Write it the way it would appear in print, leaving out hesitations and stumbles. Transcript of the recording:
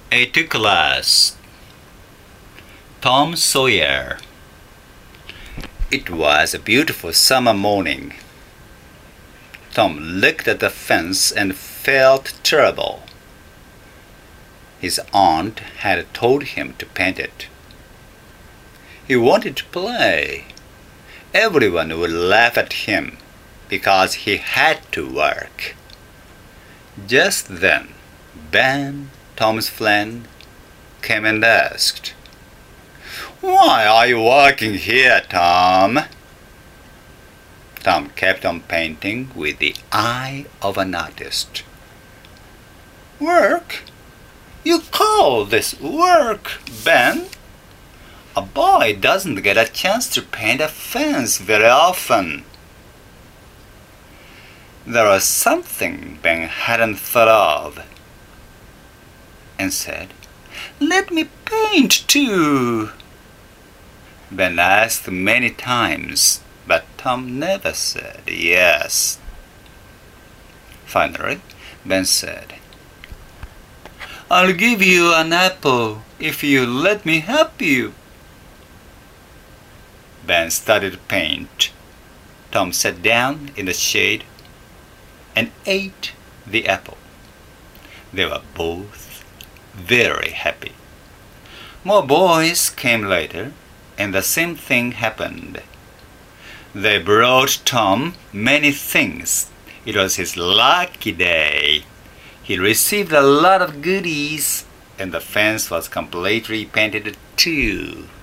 A2 class. Tom Sawyer. It was a beautiful summer morning. Tom looked at the fence and felt terrible. His aunt had told him to paint it. He wanted to play. Everyone would laugh at him because he had to work. Just then, Ben, Tom's friend, came and asked, "Why are you working here, Tom?" Tom kept on painting with the eye of an artist. "Work? You call this work, Ben? A boy doesn't get a chance to paint a fence very often." There was something Ben hadn't thought of, and said, "Let me paint too." Ben asked many times, but Tom never said yes. Finally, Ben said, "I'll give you an apple if you let me help you." Ben started to paint. Tom sat down in the shade and ate the apple. They were both very happy. More boys came later, and the same thing happened. They brought Tom many things. It was his lucky day. He received a lot of goodies, and the fence was completely painted too.